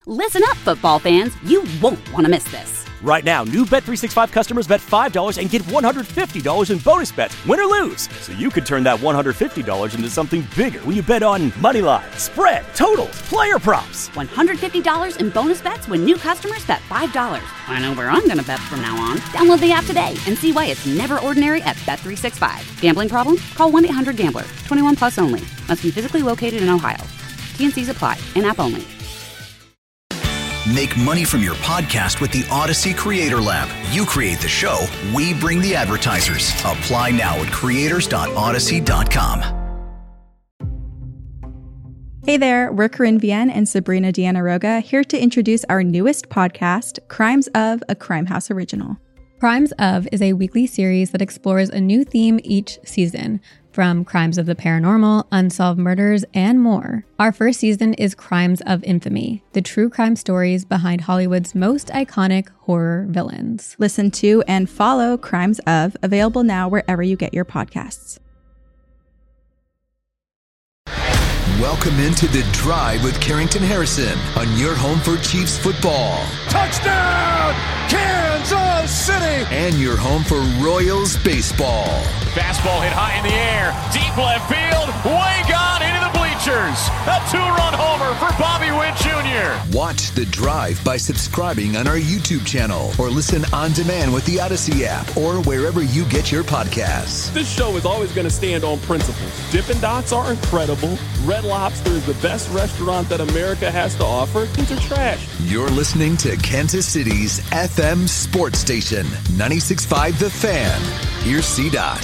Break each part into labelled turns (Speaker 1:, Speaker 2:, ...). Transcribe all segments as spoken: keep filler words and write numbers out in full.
Speaker 1: Listen up, football fans. You won't want to miss this.
Speaker 2: Right now, new Bet three sixty-five customers bet five dollars and get one hundred fifty dollars in bonus bets, win or lose. So you could turn that one hundred fifty dollars into something bigger when you bet on money line, spread, totals, player props.
Speaker 1: one hundred fifty dollars in bonus bets when new customers bet five dollars. I know where I'm going to bet from now on. Download the app today and see why it's never ordinary at Bet three sixty-five. Gambling problem? Call one eight hundred gambler. twenty-one plus only. Must be physically located in Ohio. T N Cs apply. In-app only.
Speaker 3: Make money from your podcast with the Odyssey Creator Lab. You create the show, we bring the advertisers. Apply now at creators dot odyssey dot com.
Speaker 4: Hey there, we're Corinne Vienne and Sabrina Deanna Roga here to introduce our newest podcast, Crimes of, a Crime House original.
Speaker 5: Crimes of is a weekly series that explores a new theme each season, from crimes of the paranormal, unsolved murders, and more. Our first season is Crimes of Infamy, the true crime stories behind Hollywood's most iconic horror villains.
Speaker 4: Listen to and follow Crimes of, available now wherever you get your podcasts.
Speaker 6: Welcome into The Drive with Carrington Harrison on your home for Chiefs football.
Speaker 7: Touchdown, Kansas City!
Speaker 6: And your home for Royals baseball.
Speaker 8: Fastball hit high in the air, deep left field, way gone into the bleachers. A two-run homer for Bobby Witt Junior
Speaker 6: Watch The Drive by subscribing on our YouTube channel or listen on demand with the Odyssey app or wherever you get your podcasts.
Speaker 9: This show is always going to stand on principles. Dippin' Dots are incredible. Red Lobster is the best restaurant that America has to offer. These are trash.
Speaker 6: You're listening to Kansas City's F M sports station, ninety-six point five The Fan. Here's C-Dot.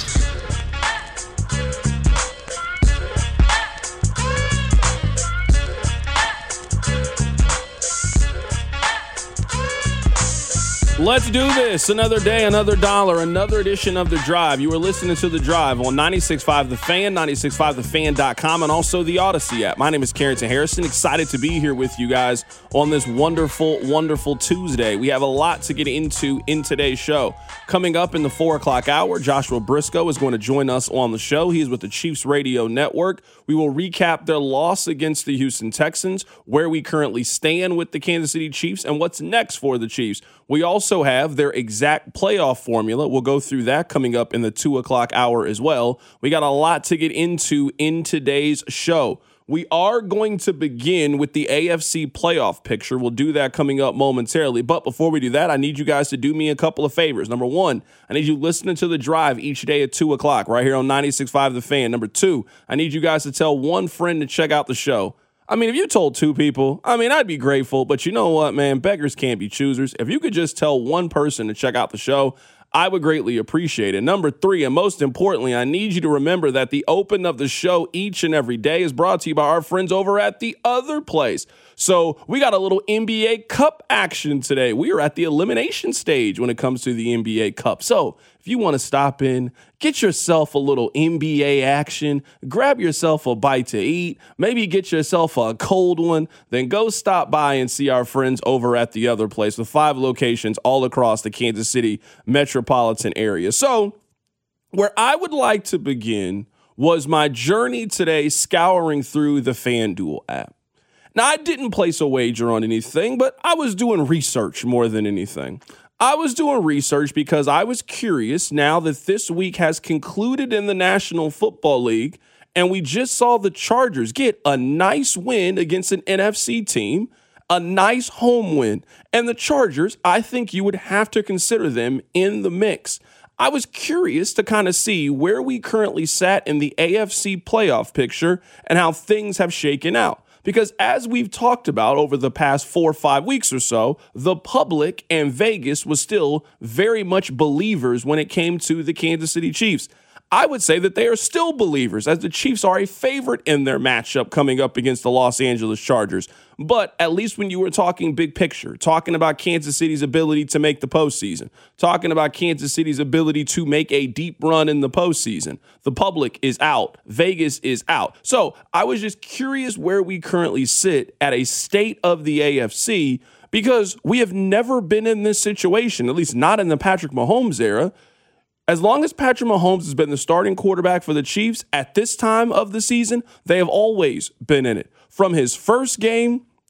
Speaker 9: Let's do this. Another day, another dollar, another edition of The Drive. You are listening to The Drive on ninety-six point five The Fan, ninety-six point five the fan dot com, and also the Odyssey app. My name is Carrington Harrison. Excited to be here with you guys on this wonderful, wonderful Tuesday. We have a lot to get into in today's show. Coming up in the four o'clock hour, Joshua Briscoe is going to join us on the show. He is with the Chiefs Radio Network. We will recap their loss against the Houston Texans, where we currently stand with the Kansas City Chiefs, and what's next for the Chiefs. We also have their exact playoff formula. We'll go through that coming up in the two o'clock hour as well. We got a lot to get into in today's show. We are going to begin with the A F C playoff picture. We'll do that coming up momentarily. But before we do that, I need you guys to do me a couple of favors. Number one, I need you listening to The Drive each day at two o'clock right here on ninety-six point five The Fan. Number two, I need you guys to tell one friend to check out the show. I mean, if you told two people, I mean, I'd be grateful. But you know what, man? Beggars can't be choosers. If you could just tell one person to check out the show, I would greatly appreciate it. Number three, and most importantly, I need you to remember that the open of the show each and every day is brought to you by our friends over at The Other Place. So we got a little N B A Cup action today. We are at the elimination stage when it comes to the N B A Cup. So if you want to stop in, get yourself a little N B A action, grab yourself a bite to eat, maybe get yourself a cold one, then go stop by and see our friends over at The Other Place with five locations all across the Kansas City metropolitan area. So where I would like to begin was my journey today scouring through the FanDuel app. Now, I didn't place a wager on anything, but I was doing research more than anything. I was doing research because I was curious now that this week has concluded in the National Football League, and we just saw the Chargers get a nice win against an N F C team, a nice home win. And the Chargers, I think you would have to consider them in the mix. I was curious to kind of see where we currently sat in the A F C playoff picture and how things have shaken out. Because as we've talked about over the past four or five weeks or so, the public and Vegas was still very much believers when it came to the Kansas City Chiefs. I would say that they are still believers, as the Chiefs are a favorite in their matchup coming up against the Los Angeles Chargers. But at least when you were talking big picture, talking about Kansas City's ability to make the postseason, talking about Kansas City's ability to make a deep run in the postseason, the public is out. Vegas is out. So I was just curious where we currently sit at a state of the A F C, because we have never been in this situation, at least not in the Patrick Mahomes era. As long as Patrick Mahomes has been the starting quarterback for the Chiefs at this time of the season, they have always been in it. From his first game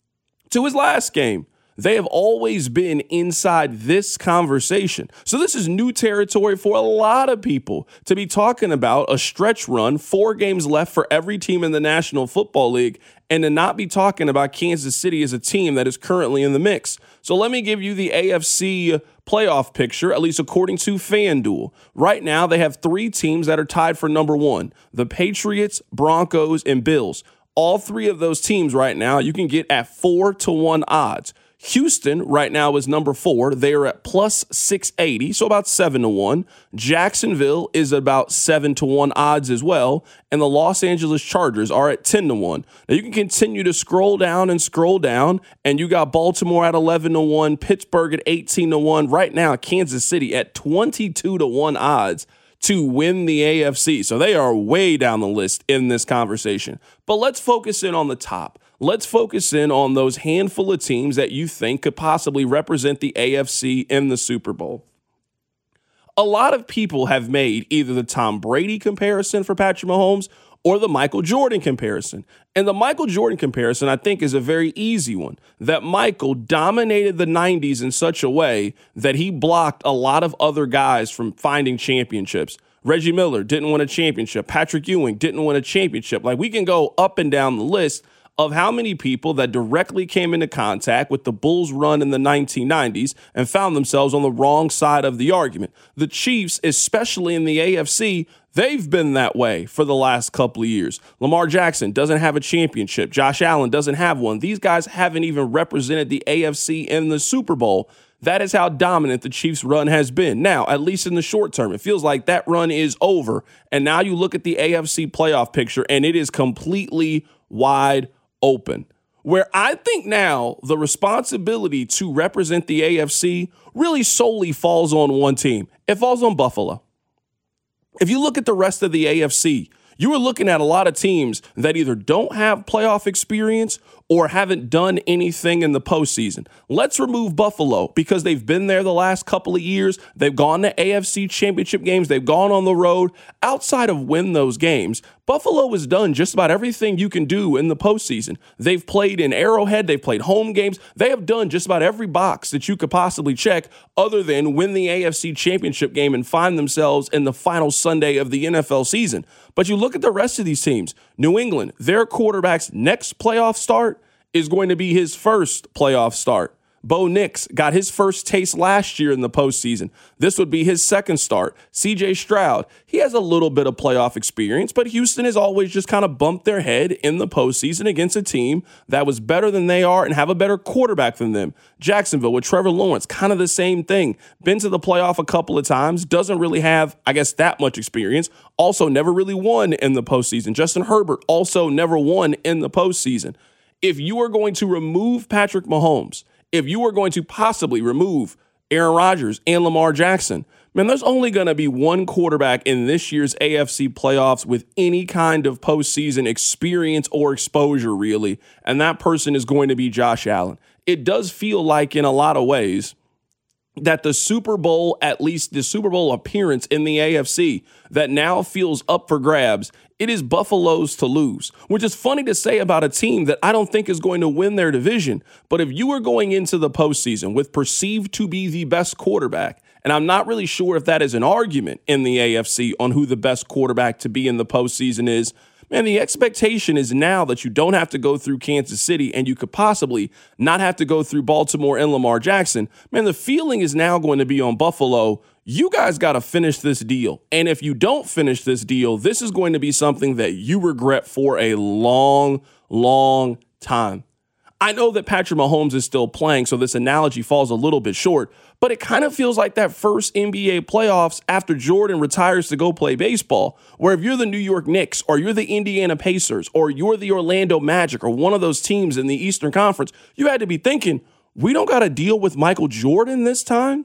Speaker 9: to his last game. They have always been inside this conversation. So this is new territory for a lot of people to be talking about a stretch run, four games left for every team in the National Football League, and to not be talking about Kansas City as a team that is currently in the mix. So let me give you the A F C playoff picture, at least according to FanDuel. Right now, they have three teams that are tied for number one: the Patriots, Broncos, and Bills. All three of those teams right now you can get at four to one odds. Houston right now is number four. They are at plus six eighty, so about seven to one. Jacksonville is about seven to one odds as well. And the Los Angeles Chargers are at ten to one. Now you can continue to scroll down and scroll down, and you got Baltimore at eleven to one, Pittsburgh at eighteen to one. Right now, Kansas City at twenty-two to one odds to win the A F C. So they are way down the list in this conversation. But let's focus in on the top. Let's focus in on those handful of teams that you think could possibly represent the A F C in the Super Bowl. A lot of people have made either the Tom Brady comparison for Patrick Mahomes or the Michael Jordan comparison. And the Michael Jordan comparison, I think, is a very easy one. That Michael dominated the nineties in such a way that he blocked a lot of other guys from finding championships. Reggie Miller didn't win a championship. Patrick Ewing didn't win a championship. Like, we can go up and down the list of how many people that directly came into contact with the Bulls run in the nineteen nineties and found themselves on the wrong side of the argument. The Chiefs, especially in the A F C, they've been that way for the last couple of years. Lamar Jackson doesn't have a championship. Josh Allen doesn't have one. These guys haven't even represented the A F C in the Super Bowl. That is how dominant the Chiefs' run has been. Now, at least in the short term, it feels like that run is over. And now you look at the A F C playoff picture, and it is completely wide open, where I think now the responsibility to represent the A F C really solely falls on one team. It falls on Buffalo. If you look at the rest of the A F C, you are looking at a lot of teams that either don't have playoff experience or haven't done anything in the postseason. Let's remove Buffalo because they've been there the last couple of years. They've gone to A F C championship games. They've gone on the road. Outside of win those games, Buffalo has done just about everything you can do in the postseason. They've played in Arrowhead. They've played home games. They have done just about every box that you could possibly check other than win the A F C championship game and find themselves in the final Sunday of the N F L season. But you look at the rest of these teams. New England, their quarterback's next playoff start is going to be his first playoff start. Bo Nix got his first taste last year in the postseason. This would be his second start. C J Stroud, he has a little bit of playoff experience, but Houston has always just kind of bumped their head in the postseason against a team that was better than they are and have a better quarterback than them. Jacksonville with Trevor Lawrence, kind of the same thing. Been to the playoff a couple of times, doesn't really have, I guess, that much experience. Also never really won in the postseason. Justin Herbert also never won in the postseason. If you are going to remove Patrick Mahomes, if you are going to possibly remove Aaron Rodgers and Lamar Jackson, man, there's only going to be one quarterback in this year's A F C playoffs with any kind of postseason experience or exposure, really, and that person is going to be Josh Allen. It does feel like, in a lot of ways, that the Super Bowl, at least the Super Bowl appearance in the A F C, that now feels up for grabs, it is Buffalo's to lose, which is funny to say about a team that I don't think is going to win their division. But if you are going into the postseason with perceived to be the best quarterback, and I'm not really sure if that is an argument in the A F C on who the best quarterback to be in the postseason is, man, the expectation is now that you don't have to go through Kansas City and you could possibly not have to go through Baltimore and Lamar Jackson. Man, the feeling is now going to be on Buffalo. You guys got to finish this deal. And if you don't finish this deal, this is going to be something that you regret for a long, long time. I know that Patrick Mahomes is still playing, so this analogy falls a little bit short, but it kind of feels like that first N B A playoffs after Jordan retires to go play baseball, where if you're the New York Knicks or you're the Indiana Pacers or you're the Orlando Magic or one of those teams in the Eastern Conference, you had to be thinking, we don't got to deal with Michael Jordan this time?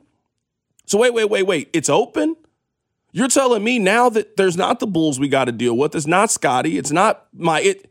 Speaker 9: So wait, wait, wait, wait, it's open? You're telling me now that there's not the Bulls we got to deal with, it's not Scotty, it's not my... it.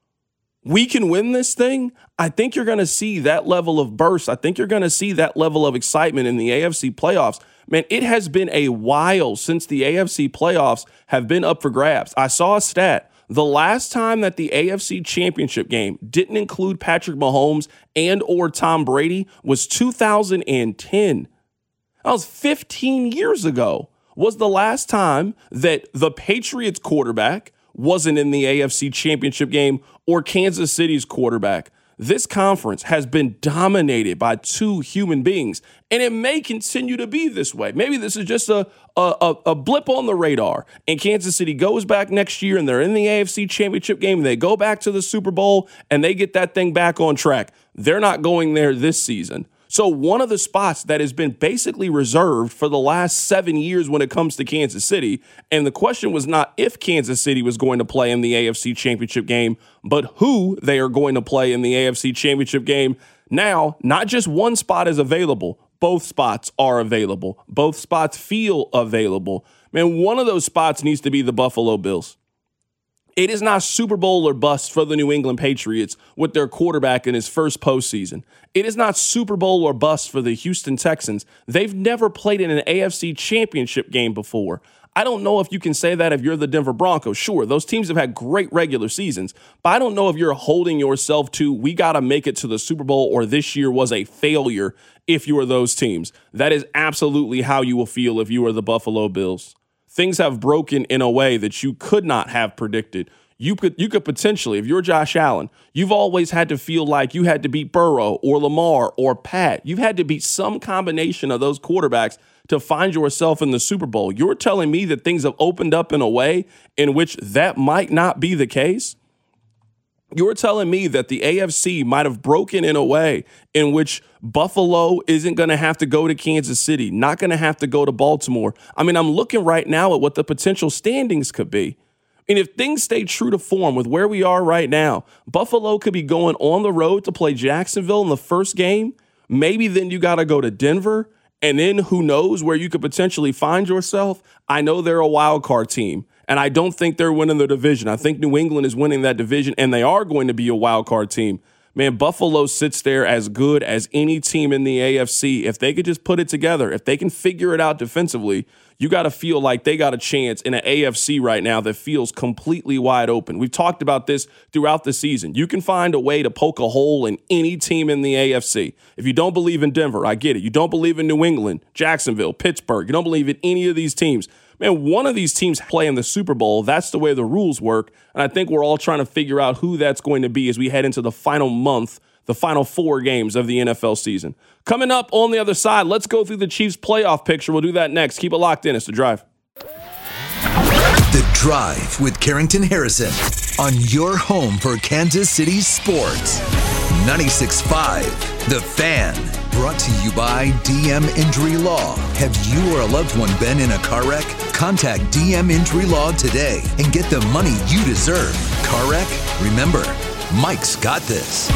Speaker 9: We can win this thing? I think you're going to see that level of burst. I think you're going to see that level of excitement in the A F C playoffs. Man, it has been a while since the A F C playoffs have been up for grabs. I saw a stat. The last time that the A F C Championship game didn't include Patrick Mahomes and or Tom Brady was two thousand ten. That was fifteen years ago. Was the last time that the Patriots quarterback wasn't in the A F C Championship game or Kansas City's quarterback. This conference has been dominated by two human beings, and it may continue to be this way. Maybe this is just a, a, a blip on the radar, and Kansas City goes back next year, and they're in the A F C Championship game, and they go back to the Super Bowl, and they get that thing back on track. They're not going there this season. So one of the spots that has been basically reserved for the last seven years when it comes to Kansas City, and the question was not if Kansas City was going to play in the A F C Championship game, but who they are going to play in the A F C Championship game. Now, not just one spot is available. Both spots are available. Both spots feel available. Man, one of those spots needs to be the Buffalo Bills. It is not Super Bowl or bust for the New England Patriots with their quarterback in his first postseason. It is not Super Bowl or bust for the Houston Texans. They've never played in an A F C Championship game before. I don't know if you can say that if you're the Denver Broncos. Sure, those teams have had great regular seasons, but I don't know if you're holding yourself to, we got to make it to the Super Bowl or this year was a failure if you are those teams. That is absolutely how you will feel if you are the Buffalo Bills. Things have broken in a way that you could not have predicted. You could you could potentially, if you're Josh Allen, you've always had to feel like you had to beat Burrow or Lamar or Pat. You've had to beat some combination of those quarterbacks to find yourself in the Super Bowl. You're telling me that things have opened up in a way in which that might not be the case? You're telling me that the A F C might have broken in a way in which Buffalo isn't going to have to go to Kansas City, not going to have to go to Baltimore. I mean, I'm looking right now at what the potential standings could be. And if things stay true to form with where we are right now, Buffalo could be going on the road to play Jacksonville in the first game. Maybe then you got to go to Denver. And then who knows where you could potentially find yourself. I know they're a wild card team, and I don't think they're winning the division. I think New England is winning that division, and they are going to be a wild card team. Man, Buffalo sits there as good as any team in the A F C. If they could just put it together, if they can figure it out defensively, you got to feel like they got a chance in an A F C right now that feels completely wide open. We've talked about this throughout the season. You can find a way to poke a hole in any team in the A F C. If you don't believe in Denver, I get it. You don't believe in New England, Jacksonville, Pittsburgh. You don't believe in any of these teams. Man, one of these teams play in the Super Bowl. That's the way the rules work. And I think we're all trying to figure out who that's going to be as we head into the final month, the final four games of the N F L season. Coming up on the other side, let's go through the Chiefs playoff picture. We'll do that next. Keep it locked in. It's The Drive.
Speaker 6: The Drive with Carrington Harrison on your home for Kansas City sports. ninety-six point five The Fan. Brought to you by D M Injury Law. Have you or a loved one been in a car wreck? Contact D M Injury Law today and get the money you deserve. Car wreck? Remember, Mike's got this.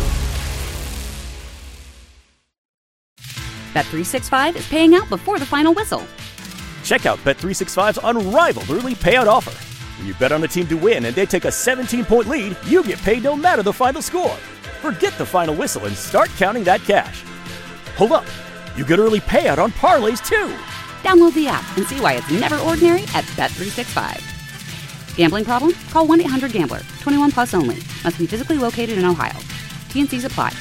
Speaker 1: Bet three sixty-five is paying out before the final whistle.
Speaker 2: Check out Bet three sixty-five's unrivaled early payout offer. When you bet on a team to win and they take a seventeen-point lead, you get paid no matter the final score. Forget the final whistle and start counting that cash. Hold up. You get early payout on parlays, too.
Speaker 1: Download the app and see why it's never ordinary at Bet three sixty-five. Gambling problem? Call one eight hundred gambler. twenty-one plus only. Must be physically located in Ohio. T N Cs apply.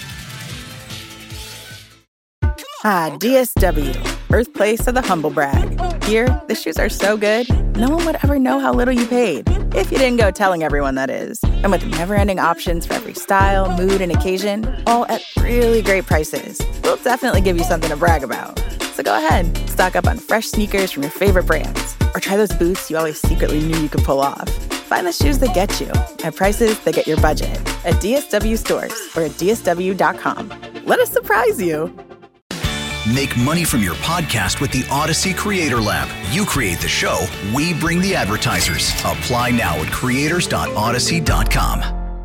Speaker 10: Ah, D S W, birthplace of the humble brag. Here, the shoes are so good, no one would ever know how little you paid. If you didn't go telling everyone, that is. And with never-ending options for every style, mood, and occasion, all at really great prices, we'll definitely give you something to brag about. So go ahead, stock up on fresh sneakers from your favorite brands, or try those boots you always secretly knew you could pull off. Find the shoes that get you at prices that get your budget at D S W stores or at D S W dot com. Let us surprise you.
Speaker 3: Make money from your podcast with the Odyssey Creator Lab. You create the show, we bring the advertisers. Apply now at creators dot odyssey dot com.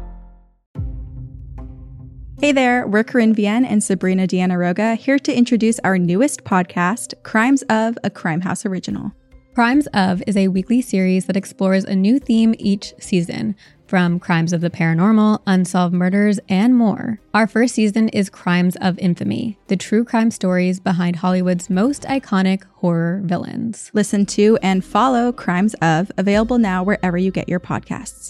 Speaker 4: Hey there, we're Corinne Vienne and Sabrina Deanna Roga here to introduce our newest podcast, Crimes of, a Crime House original.
Speaker 5: Crimes of is a weekly series that explores a new theme each season, from crimes of the paranormal, unsolved murders, and more. Our first season is Crimes of Infamy, the true crime stories behind Hollywood's most iconic horror villains.
Speaker 4: Listen to and follow Crimes of, available now wherever you get your podcasts.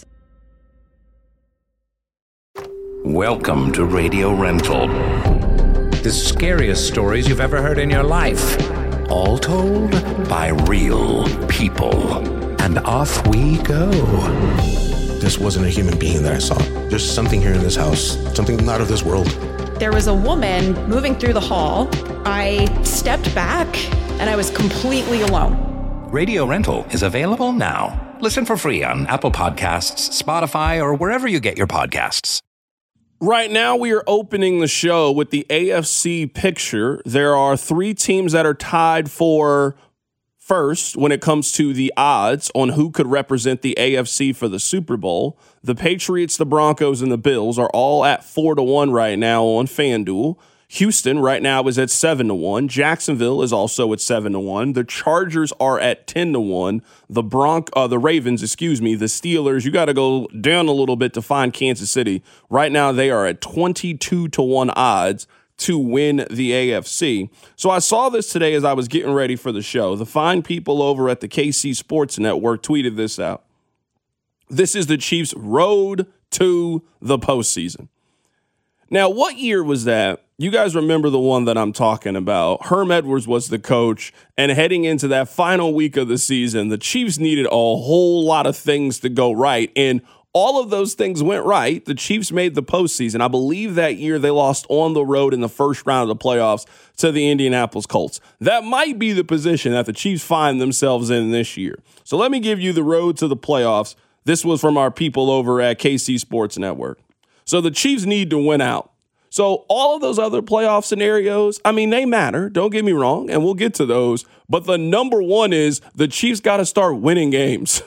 Speaker 11: Welcome to Radio Rental. The scariest stories you've ever heard in your life. All told by real people. And off we go.
Speaker 12: This wasn't a human being that I saw. There's something here in this house, something not of this world.
Speaker 13: There was a woman moving through the hall. I stepped back and I was completely alone.
Speaker 11: Radio Rental is available now. Listen for free on Apple Podcasts, Spotify, or wherever you get your podcasts.
Speaker 9: Right now, we are opening the show with the A F C picture. There are three teams that are tied for first when it comes to the odds on who could represent the A F C for the Super Bowl. The Patriots, the Broncos, and the Bills are all at four to one right now on FanDuel. Houston right now is at seven to one. Jacksonville is also at seven to one. The Chargers are at ten to one. The Bronc, uh, the Ravens, excuse me, the Steelers, you got to go down a little bit to find Kansas City. Right now they are at twenty-two to one odds to win the A F C. So I saw this today as I was getting ready for the show. The fine people over at the K C Sports Network tweeted this out. This is the Chiefs' road to the postseason. Now, what year was that? You guys remember the one that I'm talking about. Herm Edwards was the coach, and heading into that final week of the season, the Chiefs needed a whole lot of things to go right, and all of those things went right. The Chiefs made the postseason. I believe that year they lost on the road in the first round of the playoffs to the Indianapolis Colts. That might be the position that the Chiefs find themselves in this year. So let me give you the road to the playoffs. This was from our people over at K C Sports Network. So the Chiefs need to win out. So all of those other playoff scenarios, I mean, they matter. Don't get me wrong, and we'll get to those. But the number one is the Chiefs got to start winning games.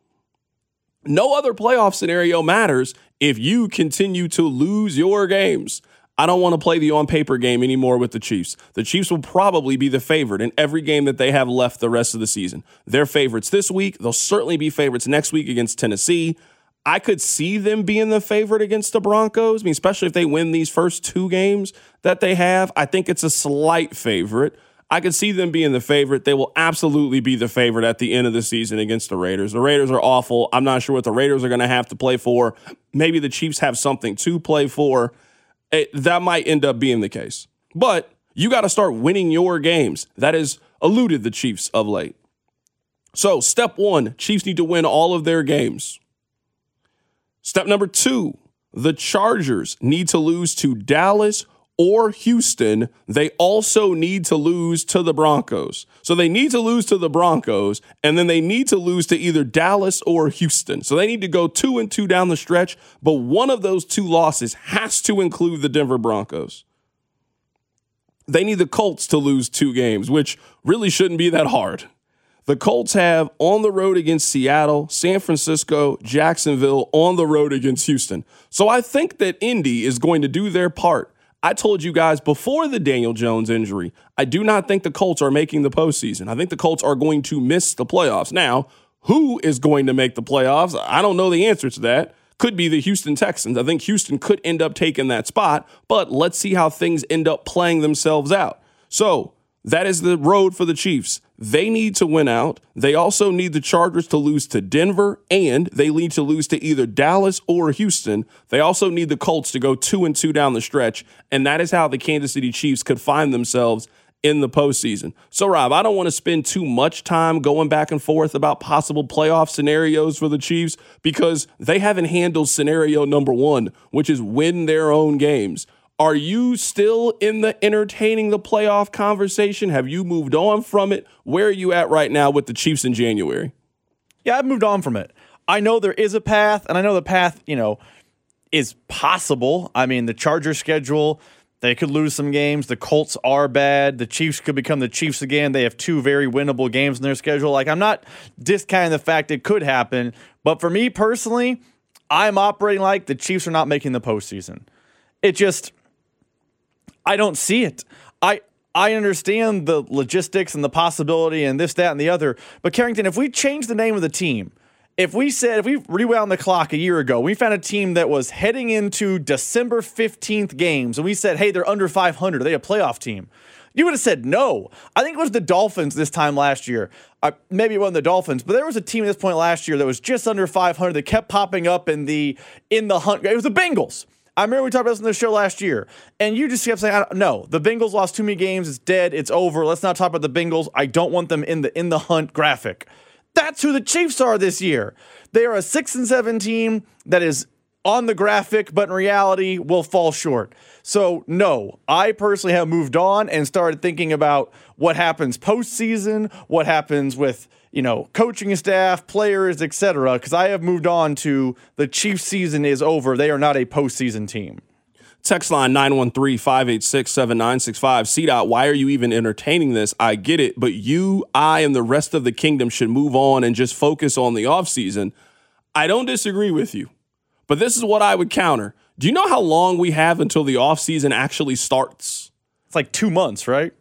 Speaker 9: No other playoff scenario matters if you continue to lose your games. I don't want to play the on-paper game anymore with the Chiefs. The Chiefs will probably be the favorite in every game that they have left the rest of the season. They're favorites this week. They'll certainly be favorites next week against Tennessee. I could see them being the favorite against the Broncos. I mean, especially if they win these first two games that they have. I think it's a slight favorite. I could see them being the favorite. They will absolutely be the favorite at the end of the season against the Raiders. The Raiders are awful. I'm not sure what the Raiders are going to have to play for. Maybe the Chiefs have something to play for. It, that might end up being the case. But you got to start winning your games. That has eluded the Chiefs of late. So step one, Chiefs need to win all of their games. Step number two, the Chargers need to lose to Dallas or Houston. They also need to lose to the Broncos. So they need to lose to the Broncos, and then they need to lose to either Dallas or Houston. So they need to go two and two down the stretch, but one of those two losses has to include the Denver Broncos. They need the Colts to lose two games, which really shouldn't be that hard. The Colts have on the road against Seattle, San Francisco, Jacksonville, on the road against Houston. So I think that Indy is going to do their part. I told you guys before the Daniel Jones injury, I do not think the Colts are making the postseason. I think the Colts are going to miss the playoffs. Now, who is going to make the playoffs? I don't know the answer to that. Could be the Houston Texans. I think Houston could end up taking that spot, but let's see how things end up playing themselves out. So that is the road for the Chiefs. They need to win out. They also need the Chargers to lose to Denver, and they need to lose to either Dallas or Houston. They also need the Colts to go two and two down the stretch, and that is how the Kansas City Chiefs could find themselves in the postseason. So, Rob, I don't want to spend too much time going back and forth about possible playoff scenarios for the Chiefs because they haven't handled scenario number one, which is win their own games. Are you still in the entertaining the playoff conversation? Have you moved on from it? Where are you at right now with the Chiefs in January?
Speaker 14: Yeah, I've moved on from it. I know there is a path, and I know the path, you know, is possible. I mean, the Chargers schedule, they could lose some games. The Colts are bad. The Chiefs could become the Chiefs again. They have two very winnable games in their schedule. Like, I'm not discounting the fact it could happen, but for me personally, I'm operating like the Chiefs are not making the postseason. It just... I don't see it. I I understand the logistics and the possibility and this, that, and the other. But Carrington, if we change the name of the team, if we said, if we rewound the clock a year ago, we found a team that was heading into December fifteenth games, and we said, hey, they're under five hundred. Are they a playoff team? You would have said no. I think it was the Dolphins this time last year. Uh, maybe it wasn't the Dolphins, but there was a team at this point last year that was just under five hundred that kept popping up in the in the hunt. It was the Bengals. I remember we talked about this on the show last year, and you just kept saying, I don't, no, the Bengals lost too many games. It's dead. It's over. Let's not talk about the Bengals. I don't want them in the in the hunt graphic. That's who the Chiefs are this year. They are a six and seven team that is on the graphic, but in reality will fall short. So, no, I personally have moved on and started thinking about what happens postseason, what happens with, you know, coaching staff, players, et cetera, because I have moved on to the Chiefs season is over. They are not a postseason team.
Speaker 9: Text line nine one three, five eight six, seven nine six five. C DOT, why are you even entertaining this? I get it, but you, I, and the rest of the kingdom should move on and just focus on the offseason. I don't disagree with you, but this is what I would counter. Do you know how long we have until the offseason actually starts?
Speaker 14: It's like two months, right?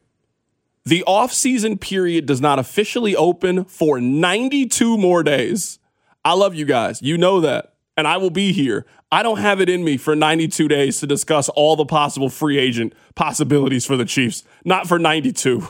Speaker 9: The offseason period does not officially open for ninety-two more days. I love you guys. You know that. And I will be here. I don't have it in me for ninety-two days to discuss all the possible free agent possibilities for the Chiefs. Not for ninety-two.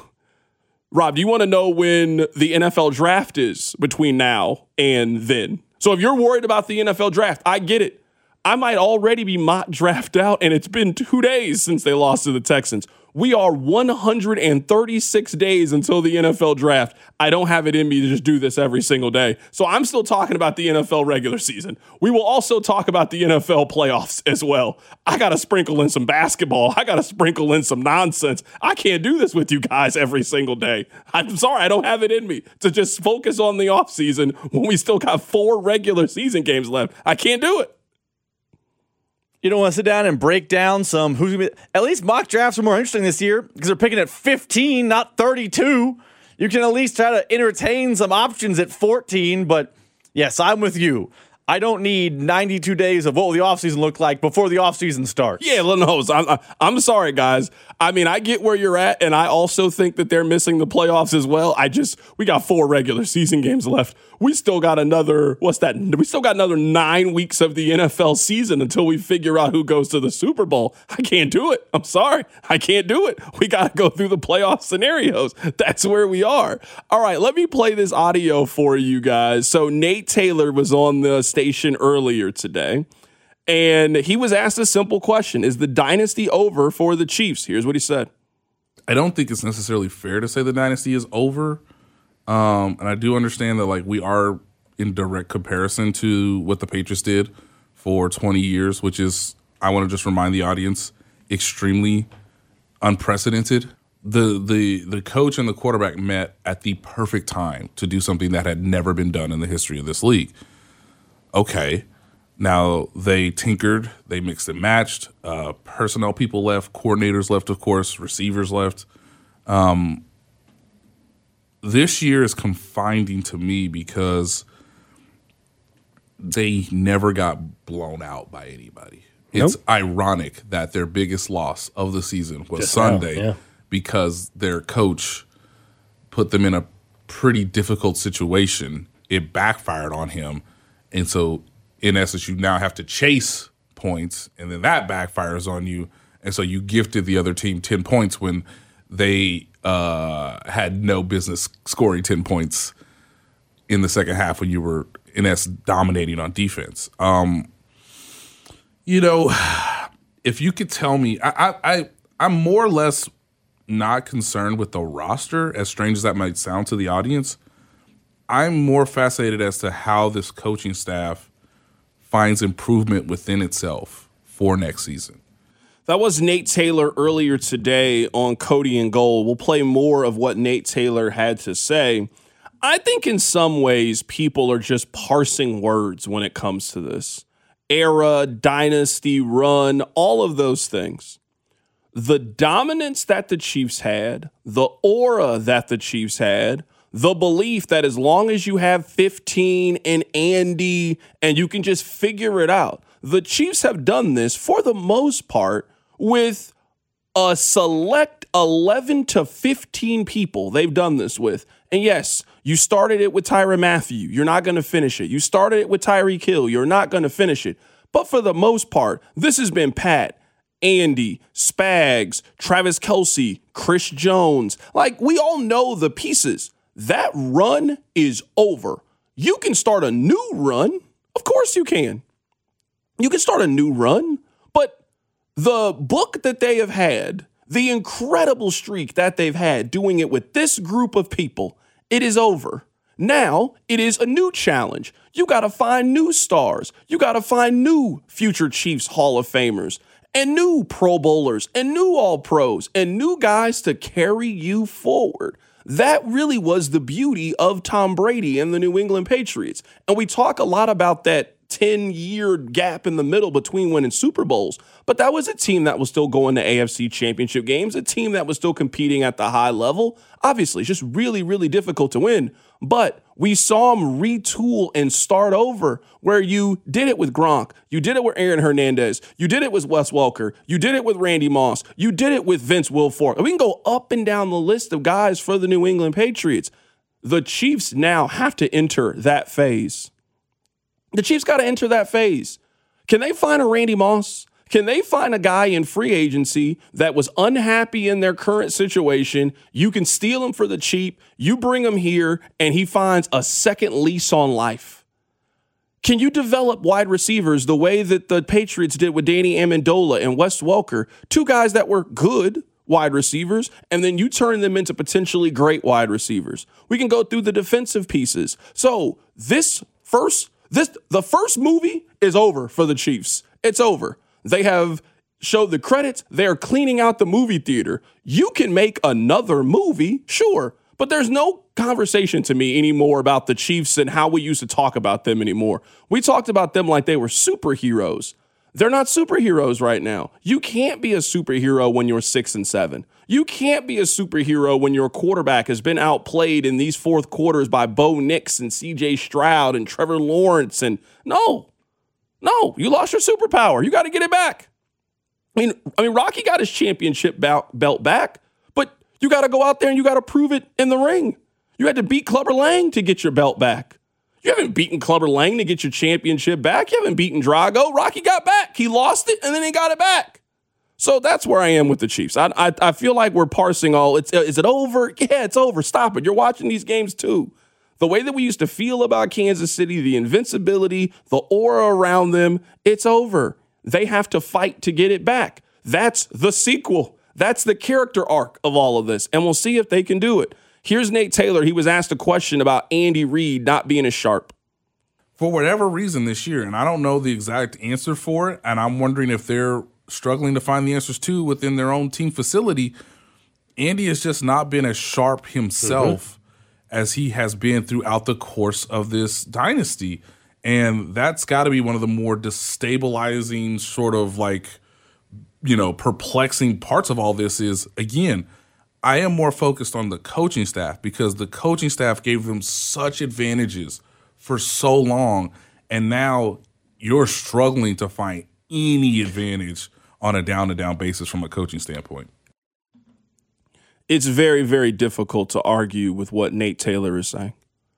Speaker 9: Rob, do you want to know when the N F L draft is between now and then? So if you're worried about the N F L draft, I get it. I might already be mock draft out, and it's been two days since they lost to the Texans. We are one hundred thirty-six days until the N F L draft. I don't have it in me to just do this every single day. So I'm still talking about the N F L regular season. We will also talk about the N F L playoffs as well. I got to sprinkle in some basketball. I got to sprinkle in some nonsense. I can't do this with you guys every single day. I'm sorry, I don't have it in me to just focus on the offseason when we still got four regular season games left. I can't do it.
Speaker 14: You don't want to sit down and break down some who's going to be. At least mock drafts are more interesting this year because they're picking at fifteen, not thirty-two. You can at least try to entertain some options at fourteen. But yes, I'm with you. I don't need ninety-two days of what will the offseason look like before the offseason starts.
Speaker 9: Yeah, no, I'm, I'm sorry, guys. I mean, I get where you're at, and I also think that they're missing the playoffs as well. I just, we got four regular season games left. We still got another, what's that? We still got another nine weeks of the N F L season until we figure out who goes to the Super Bowl. I can't do it. I'm sorry. I can't do it. We got to go through the playoff scenarios. That's where we are. All right, let me play this audio for you guys. So Nate Taylor was on the station earlier today, and he was asked a simple question. Is the dynasty over for the Chiefs? Here's what he said.
Speaker 15: I don't think it's necessarily fair to say the dynasty is over. Um, and I do understand that, like, we are in direct comparison to what the Patriots did for twenty years, which is, I want to just remind the audience, extremely unprecedented. The the the coach and the quarterback met at the perfect time to do something that had never been done in the history of this league. Okay, now they tinkered, they mixed and matched. Uh, personnel people left, coordinators left, of course, receivers left. Um, This year is confining to me because they never got blown out by anybody. It's nope. ironic that their biggest loss of the season was Just Sunday now, yeah. because their coach put them in a pretty difficult situation. It backfired on him. And so, in essence, you now have to chase points, and then that backfires on you. And so you gifted the other team ten points when they uh, had no business scoring ten points in the second half when you were, in essence, dominating on defense. Um, you know, if you could tell me, I, I, I'm more or less not concerned with the roster, as strange as that might sound to the audience. I'm more fascinated as to how this coaching staff finds improvement within itself for next season.
Speaker 9: That was Nate Taylor earlier today on Cody and Gold. We'll play more of what Nate Taylor had to say. I think in some ways people are just parsing words when it comes to this. Era, dynasty, run, all of those things. The dominance that the Chiefs had, the aura that the Chiefs had, the belief that as long as you have fifteen and Andy and you can just figure it out, the Chiefs have done this for the most part with a select eleven to fifteen people they've done this with. And yes, you started it with Tyrann Mathieu. You're not going to finish it. You started it with Tyreek Hill. You're not going to finish it. But for the most part, this has been Pat, Andy, Spags, Travis Kelce, Chris Jones. Like, we all know the pieces. That run is over. You can start a new run. Of course you can. You can start a new run. But the book that they have had, the incredible streak that they've had doing it with this group of people, it is over. Now it is a new challenge. You got to find new stars. You got to find new future Chiefs Hall of Famers and new Pro Bowlers and new All-Pros and new guys to carry you forward. That really was the beauty of Tom Brady and the New England Patriots. And we talk a lot about that ten-year gap in the middle between winning Super Bowls. But that was a team that was still going to A F C championship games, a team that was still competing at the high level. Obviously, it's just really, really difficult to win. But we saw them retool and start over where you did it with Gronk. You did it with Aaron Hernandez. You did it with Wes Welker. You did it with Randy Moss. You did it with Vince Wilfork. We can go up and down the list of guys for the New England Patriots. The Chiefs now have to enter that phase. The Chiefs got to enter that phase. Can they find a Randy Moss? Can they find a guy in free agency that was unhappy in their current situation? You can steal him for the cheap. You bring him here, and he finds a second lease on life. Can you develop wide receivers the way that the Patriots did with Danny Amendola and Wes Welker, two guys that were good wide receivers, and then you turn them into potentially great wide receivers? We can go through the defensive pieces. So this first This the first movie is over for the Chiefs. It's over. They have showed the credits. They are cleaning out the movie theater. You can make another movie, sure, but there's no conversation to me anymore about the Chiefs and how we used to talk about them anymore. We talked about them like they were superheroes. They're not superheroes right now. You can't be a superhero when you're six and seven. You can't be a superhero when your quarterback has been outplayed in these fourth quarters by Bo Nix and C J Stroud and Trevor Lawrence. And no, no, you lost your superpower. You got to get it back. I mean, I mean, Rocky got his championship belt back, but you got to go out there and you got to prove it in the ring. You had to beat Clubber Lang to get your belt back. You haven't beaten Clubber Lang to get your championship back. You haven't beaten Drago. Rocky got back. He lost it, and then he got it back. So that's where I am with the Chiefs. I I, I feel like we're parsing all, it's, is it over? Yeah, it's over. Stop it. You're watching these games too. The way that we used to feel about Kansas City, the invincibility, the aura around them, it's over. They have to fight to get it back. That's the sequel. That's the character arc of all of this, and we'll see if they can do it. Here's Nate Taylor. He was asked a question about Andy Reid not being as sharp.
Speaker 15: For whatever reason this year, and I don't know the exact answer for it, and I'm wondering if they're struggling to find the answers too within their own team facility, Andy has just not been as sharp himself mm-hmm. as he has been throughout the course of this dynasty. And that's got to be one of the more destabilizing, sort of like, you know, perplexing parts of all this is, again, I am more focused on the coaching staff because the coaching staff gave them such advantages for so long, and now you're struggling to find any advantage on a down-to-down basis from a coaching standpoint.
Speaker 9: It's very, very difficult to argue with what Nate Taylor is saying.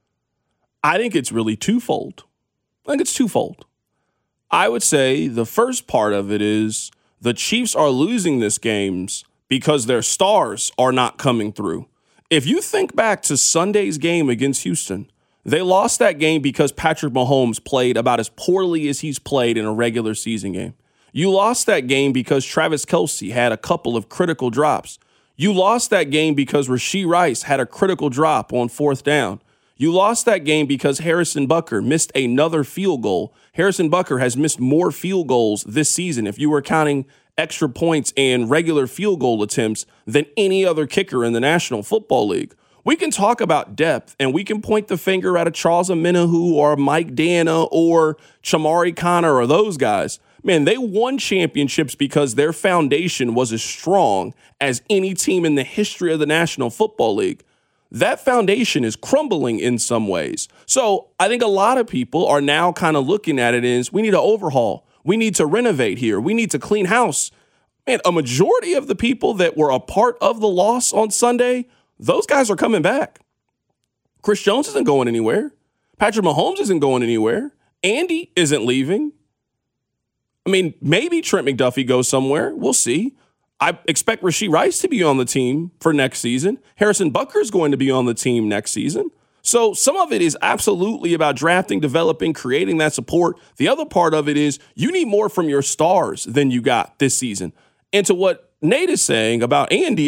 Speaker 9: I think it's really twofold. I think it's twofold. I would say the first part of it is the Chiefs are losing this games because their stars are not coming through. If you think back to Sunday's game against Houston, they lost that game because Patrick Mahomes played about as poorly as he's played in a regular season game. You lost that game because Travis Kelce had a couple of critical drops. You lost that game because Rashee Rice had a critical drop on fourth down. You lost that game because Harrison Butker missed another field goal. Harrison Butker has missed more field goals this season, if you were counting extra points and regular field goal attempts, than any other kicker in the National Football League. We can talk about depth, and we can point the finger at a Charles Omenihu or Mike Dana or Chamari Connor or those guys. Man, they won championships because their foundation was as strong as any team in the history of the National Football League. That foundation is crumbling in some ways. So I think a lot of people are now kind of looking at it as we need to overhaul. We need to renovate here. We need to clean house. man, a majority of the people that were a part of the loss on Sunday, those guys are coming back. Chris Jones isn't going anywhere. Patrick Mahomes isn't going anywhere. Andy isn't leaving. I mean, maybe Trent McDuffie goes somewhere. We'll see. I expect Rashee Rice to be on the team for next season. Harrison Butker is going to be on the team next season. So some of it is absolutely about drafting, developing, creating that support. The other part of it is you need more from your stars than you got this season. And to what Nate is saying about Andy,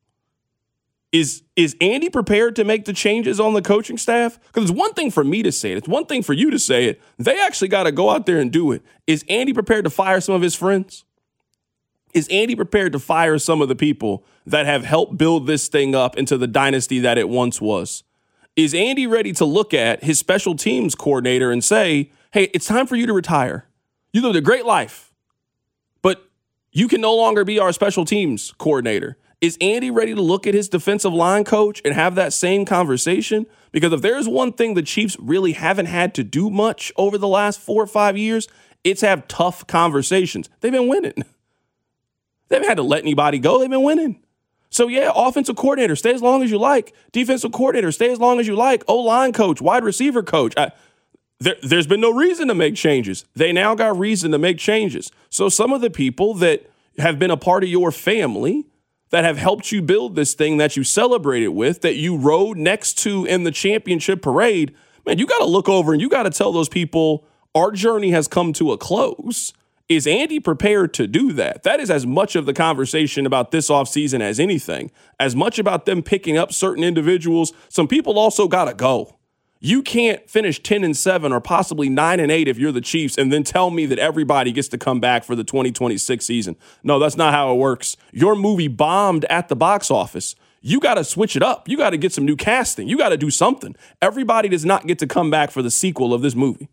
Speaker 9: is, is Andy prepared to make the changes on the coaching staff? Because it's one thing for me to say it. It's one thing for you to say it. They actually got to go out there and do it. Is Andy prepared to fire some of his friends? Is Andy prepared to fire some of the people that have helped build this thing up into the dynasty that it once was? Is Andy ready to look at his special teams coordinator and say, hey, it's time for you to retire. You lived a great life, but you can no longer be our special teams coordinator. Is Andy ready to look at his defensive line coach and have that same conversation? Because if there's one thing the Chiefs really haven't had to do much over the last four or five years, it's have tough conversations. They've been winning. They haven't had to let anybody go. They've been winning. So, yeah, offensive coordinator, stay as long as you like. Defensive coordinator, stay as long as you like. O-line coach, wide receiver coach. I, there, there's been no reason to make changes. They now got reason to make changes. So some of the people that have been a part of your family, that have helped you build this thing that you celebrated with, that you rode next to in the championship parade, man, you got to look over and you got to tell those people our journey has come to a close. Is Andy prepared to do that? That is as much of the conversation about this offseason as anything, as much about them picking up certain individuals. Some people also got to go. You can't finish ten and seven or possibly nine and eight if you're the Chiefs and then tell me that everybody gets to come back for the twenty twenty-six season. No, that's not how it works. Your movie bombed at the box office. You got to switch it up. You got to get some new casting. You got to do something. Everybody does not get to come back for the sequel of this movie.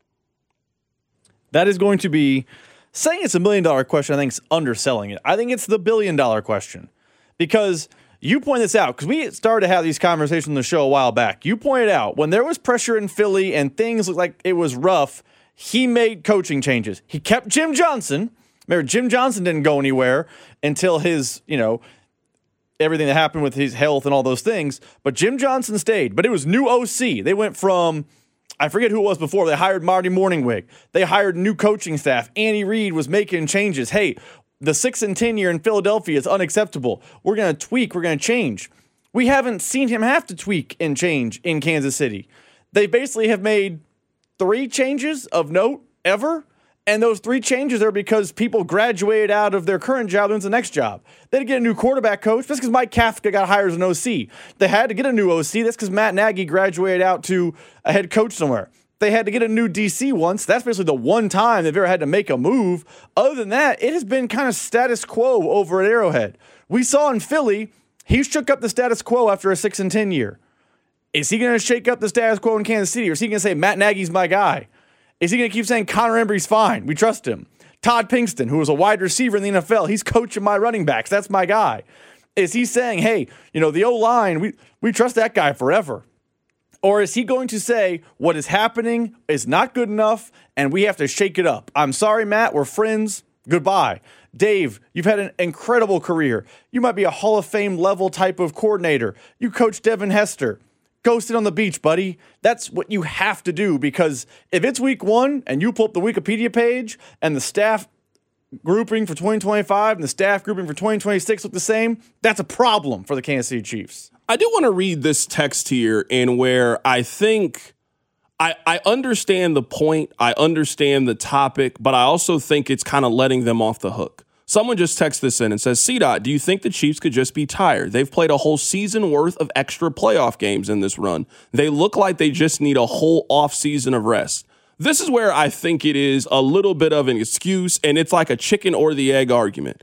Speaker 14: That is going to be, saying it's a million dollar question, I think it's underselling it. I think it's the billion dollar question. Because you point this out, because we started to have these conversations on the show a while back. You pointed out when there was pressure in Philly and things looked like it was rough, he made coaching changes. He kept Jim Johnson. Remember, Jim Johnson didn't go anywhere until his, you know, everything that happened with his health and all those things. But Jim Johnson stayed. But it was new O C. They went from, I forget who it was before. They hired Marty Morningwig. They hired new coaching staff. Andy Reid was making changes. Hey, the six and ten year in Philadelphia is unacceptable. We're going to tweak. We're going to change. We haven't seen him have to tweak and change in Kansas City. They basically have made three changes of note ever. And those three changes are because people graduated out of their current job into the next job. They had to get a new quarterback coach. That's because Mike Kafka got hired as an O C. They had to get a new O C. That's because Matt Nagy graduated out to a head coach somewhere. They had to get a new D C once. That's basically the one time they've ever had to make a move. Other than that, it has been kind of status quo over at Arrowhead. We saw in Philly, he shook up the status quo after a six and ten year. Is he going to shake up the status quo in Kansas City, or is he going to say Matt Nagy's my guy? Is he going to keep saying Connor Embry's fine? We trust him. Todd Pinkston, who was a wide receiver in the N F L, he's coaching my running backs. That's my guy. Is he saying, hey, you know, the O-line, we, we trust that guy forever? Or is he going to say what is happening is not good enough and we have to shake it up? I'm sorry, Matt. We're friends. Goodbye. Dave, you've had an incredible career. You might be a Hall of Fame level type of coordinator. You coached Devin Hester. Go sit on the beach, buddy. That's what you have to do, because if it's week one and you pull up the Wikipedia page and the staff grouping for twenty twenty-five and the staff grouping for twenty twenty-six look the same, that's a problem for the Kansas City Chiefs.
Speaker 9: I do want to read this text here, and where I think I, I understand the point, I understand the topic, but I also think it's kind of letting them off the hook. Someone just texted this in and says, C DOT, do you think the Chiefs could just be tired? They've played a whole season worth of extra playoff games in this run. They look like they just need a whole offseason of rest. This is where I think it is a little bit of an excuse, and it's like a chicken or the egg argument.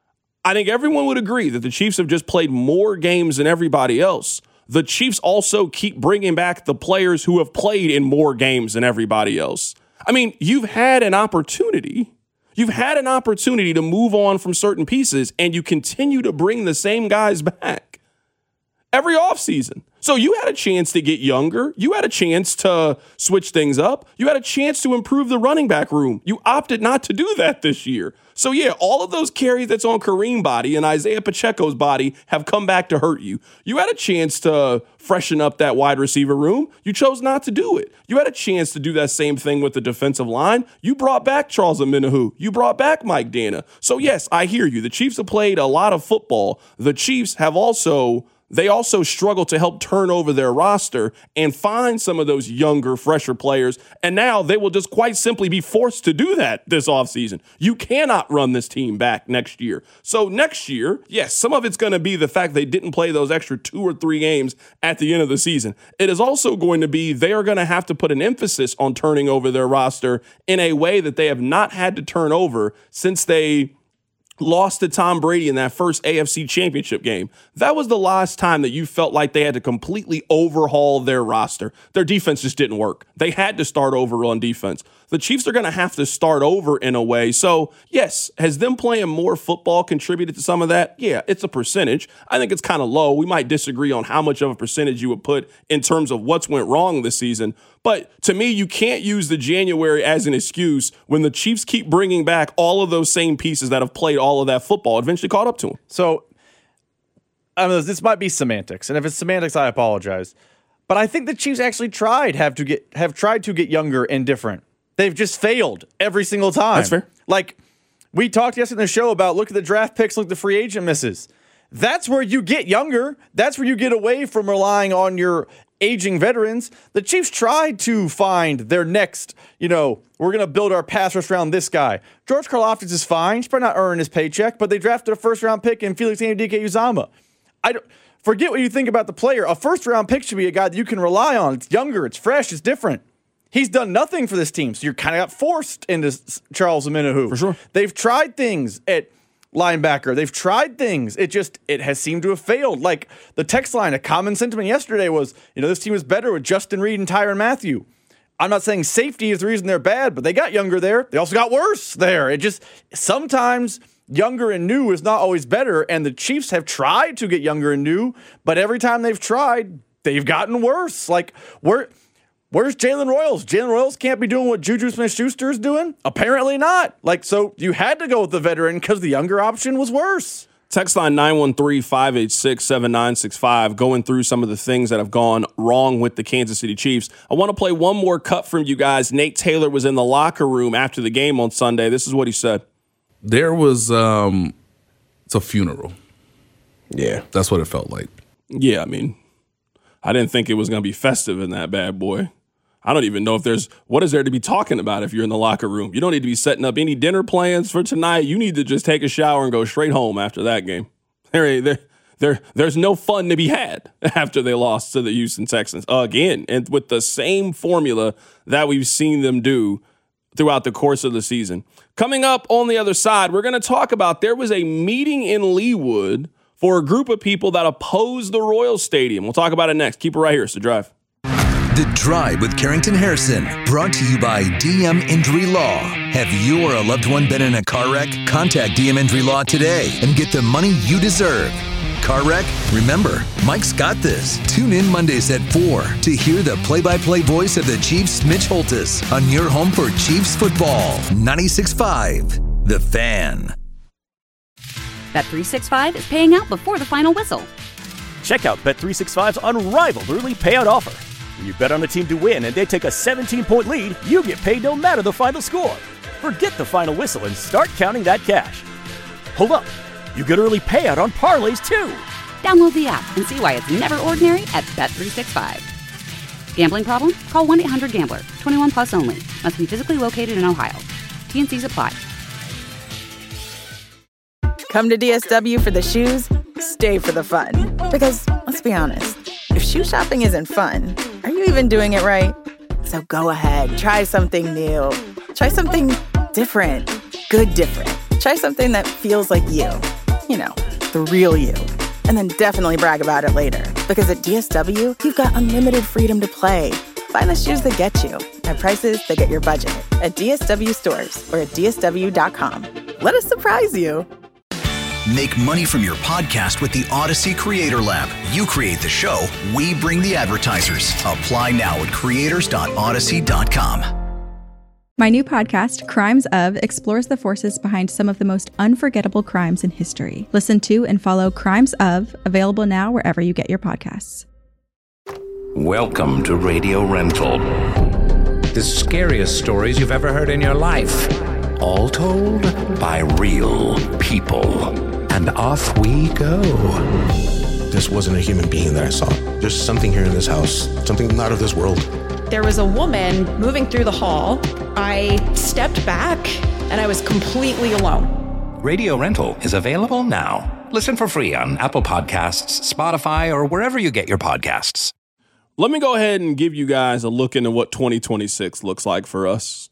Speaker 9: I think everyone would agree that the Chiefs have just played more games than everybody else. The Chiefs also keep bringing back the players who have played in more games than everybody else. I mean, you've had an opportunity. You've had an opportunity to move on from certain pieces, and you continue to bring the same guys back. every offseason. So you had a chance to get younger. You had a chance to switch things up. You had a chance to improve the running back room. You opted not to do that this year. So, yeah, all of those carries that's on Kareem's body and Isaiah Pacheco's body have come back to hurt you. You had a chance to freshen up that wide receiver room. You chose not to do it. You had a chance to do that same thing with the defensive line. You brought back Charles Omenihu. You brought back Mike Dana. So, yes, I hear you. The Chiefs have played a lot of football. The Chiefs have also... They also struggle to help turn over their roster and find some of those younger, fresher players. And now they will just quite simply be forced to do that this offseason. You cannot run this team back next year. So next year, yes, some of it's going to be the fact they didn't play those extra two or three games at the end of the season. It is also going to be they are going to have to put an emphasis on turning over their roster in a way that they have not had to turn over since they lost to Tom Brady in that first A F C Championship game. That was the last time that you felt like they had to completely overhaul their roster. Their defense just didn't work. They had to start over on defense. The Chiefs are going to have to start over in a way. So, yes, has them playing more football contributed to some of that? Yeah, it's a percentage. I think it's kind of low. We might disagree on how much of a percentage you would put in terms of what's went wrong this season. But to me, you can't use the January as an excuse when the Chiefs keep bringing back all of those same pieces that have played all of that football. Eventually caught up to them.
Speaker 14: So, I mean, this might be semantics, and if it's semantics, I apologize. But I think the Chiefs actually tried have to get have tried to get younger and different. They've just failed every single time.
Speaker 9: That's fair.
Speaker 14: Like, we talked yesterday in the show about look at the draft picks, look at the free agent misses. That's where you get younger. That's where you get away from relying on your aging veterans. The Chiefs tried to find their next, you know, we're going to build our pass rush around this guy. George Karlaftis is fine. He's probably not earning his paycheck, but they drafted a first-round pick in Felix Anudike-Uzomah. I don't, forget what you think about the player. A first-round pick should be a guy that you can rely on. It's younger. It's fresh. It's different. He's done nothing for this team, so you're kind of got forced into Charles Omenihu.
Speaker 9: For sure.
Speaker 14: They've tried things at linebacker. They've tried things. It just, it has seemed to have failed. Like the text line, a common sentiment yesterday was, you know, this team is better with Justin Reed and Tyrann Mathieu. I'm not saying safety is the reason they're bad, but they got younger there. They also got worse there. It just, sometimes younger and new is not always better, and the Chiefs have tried to get younger and new, but every time they've tried, they've gotten worse. Like, we're... Where's Jalen Royals? Jalen Royals can't be doing what Juju Smith-Schuster is doing? Apparently not. Like, so you had to go with the veteran because the younger option was worse.
Speaker 9: Text line nine one three, five eight six, seven nine six five, going through some of the things that have gone wrong with the Kansas City Chiefs. I want to play one more cut from you guys. Nate Taylor was in the locker room after the game on Sunday. This is what he said.
Speaker 15: There was, um, it's a funeral.
Speaker 9: Yeah.
Speaker 15: That's what it felt like.
Speaker 9: Yeah, I mean, I didn't think it was going to be festive in that bad boy. I don't even know if there's, what is there to be talking about if you're in the locker room? You don't need to be setting up any dinner plans for tonight. You need to just take a shower and go straight home after that game. There, there, there, there's no fun to be had after they lost to the Houston Texans again, and with the same formula that we've seen them do throughout the course of the season. Coming up on the other side, we're going to talk about there was a meeting in Leawood for a group of people that oppose the Royal Stadium. We'll talk about it next. Keep it right here. It's The Drive.
Speaker 6: The Drive with Carrington Harrison, brought to you by D M Injury Law. Have you or a loved one been in a car wreck? Contact D M Injury Law today and get the money you deserve. Car wreck? Remember, Mike's got this. Tune in Mondays at four to hear the play-by-play voice of the Chiefs, Mitch Holthus, on your home for Chiefs football. ninety-six point five, The Fan.
Speaker 1: Bet three sixty-five is paying out before the final whistle.
Speaker 2: Check out Bet three sixty-five's unrivaled early payout offer. When you bet on a team to win and they take a seventeen-point lead, you get paid no matter the final score. Forget the final whistle and start counting that cash. Hold up. You get early payout on parlays, too.
Speaker 1: Download the app and see why it's never ordinary at Bet three sixty-five. Gambling problem? Call one eight hundred gambler. twenty-one plus only. Must be physically located in Ohio. T N Cs apply.
Speaker 10: Come to D S W for the shoes, stay for the fun. Because, let's be honest, if shoe shopping isn't fun, are you even doing it right? So go ahead, try something new. Try something different. Good different. Try something that feels like you. You know, the real you. And then definitely brag about it later. Because at D S W, you've got unlimited freedom to play. Find the shoes that get you at prices that get your budget at D S W stores or at D S W dot com. Let us surprise you.
Speaker 3: Make money from your podcast with the Odyssey Creator Lab. You create the show, we bring the advertisers. Apply now at creators dot odyssey dot com.
Speaker 4: My new podcast, Crimes Of, explores the forces behind some of the most unforgettable crimes in history. Listen to and follow Crimes Of, available now wherever you get your podcasts.
Speaker 11: Welcome to Radio Rental. The scariest stories you've ever heard in your life. All told by real people. And off we go.
Speaker 12: This wasn't a human being that I saw. There's something here in this house, something not of this world.
Speaker 13: There was a woman moving through the hall. I stepped back and I was completely alone.
Speaker 11: Radio Rental is available now. Listen for free on Apple Podcasts, Spotify, or wherever you get your podcasts.
Speaker 9: Let me go ahead and give you guys a look into what twenty twenty-six looks like for us.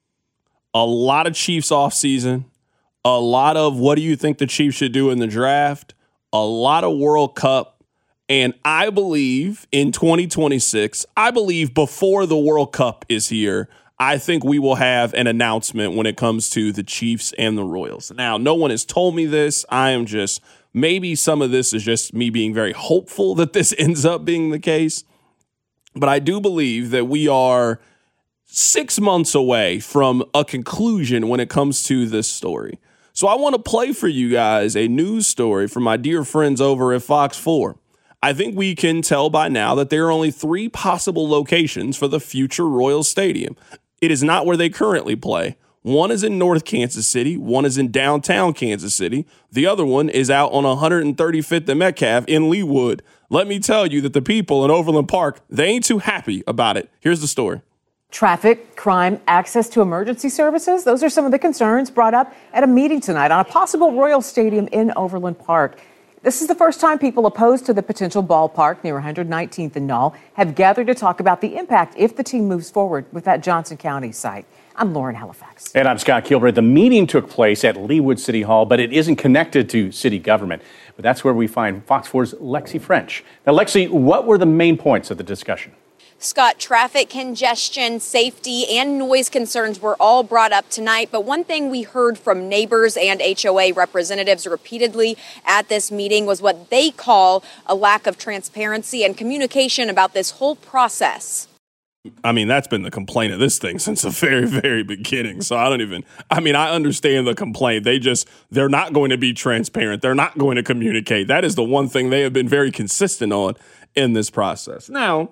Speaker 9: A lot of Chiefs offseason. A lot of what do you think the Chiefs should do in the draft? A lot of World Cup. And I believe in twenty twenty-six, I believe before the World Cup is here, I think we will have an announcement when it comes to the Chiefs and the Royals. Now, no one has told me this. I am just, maybe some of this is just me being very hopeful that this ends up being the case. But I do believe that we are six months away from a conclusion when it comes to this story. So I want to play for you guys a news story from my dear friends over at Fox four. I think we can tell by now that there are only three possible locations for the future Royals Stadium. It is not where they currently play. One is in North Kansas City. One is in downtown Kansas City. The other one is out on one hundred thirty-fifth and Metcalf in Leawood. Let me tell you that the people in Overland Park, they ain't too happy about it. Here's the story.
Speaker 16: Traffic, crime, access to emergency services. Those are some of the concerns brought up at a meeting tonight on a possible Royals Stadium in Overland Park. This is the first time people opposed to the potential ballpark near one hundred nineteenth and Knoll have gathered to talk about the impact if the team moves forward with that Johnson County site. I'm Lauren Halifax.
Speaker 17: And I'm Scott Kilbreth. The meeting took place at Leawood City Hall, but it isn't connected to city government. But that's where we find Fox four's Lexi French. Now, Lexi, what were the main points of the discussion?
Speaker 18: Scott, traffic congestion, safety, and noise concerns were all brought up tonight. But one thing we heard from neighbors and H O A representatives repeatedly at this meeting was what they call a lack of transparency and communication about this whole process.
Speaker 9: I mean, that's been the complaint of this thing since the very, very beginning. So I don't even, I mean, I understand the complaint. They just, they're not going to be transparent. They're not going to communicate. That is the one thing they have been very consistent on in this process. Now,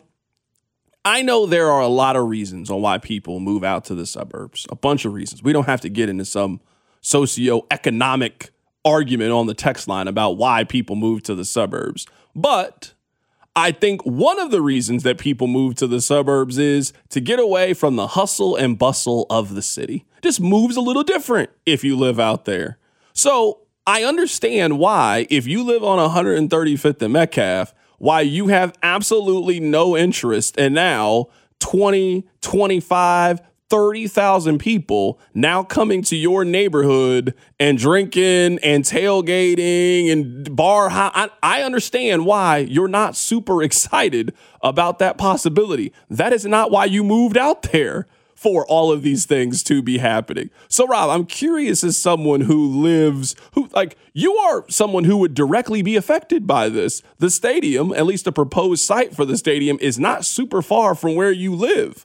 Speaker 9: I know there are a lot of reasons on why people move out to the suburbs, a bunch of reasons. We don't have to get into some socioeconomic argument on the text line about why people move to the suburbs. But I think one of the reasons that people move to the suburbs is to get away from the hustle and bustle of the city. Just moves a little different if you live out there. So I understand why, if you live on one hundred thirty-fifth and Metcalf, why you have absolutely no interest in now twenty, twenty-five, thirty thousand people now coming to your neighborhood and drinking and tailgating and bar high. I, I understand why you're not super excited about that possibility. That is not why you moved out there, for all of these things to be happening. So, Rob, I'm curious, as someone who lives, who like you are someone who would directly be affected by this. The stadium, at least the proposed site for the stadium, is not super far from where you live.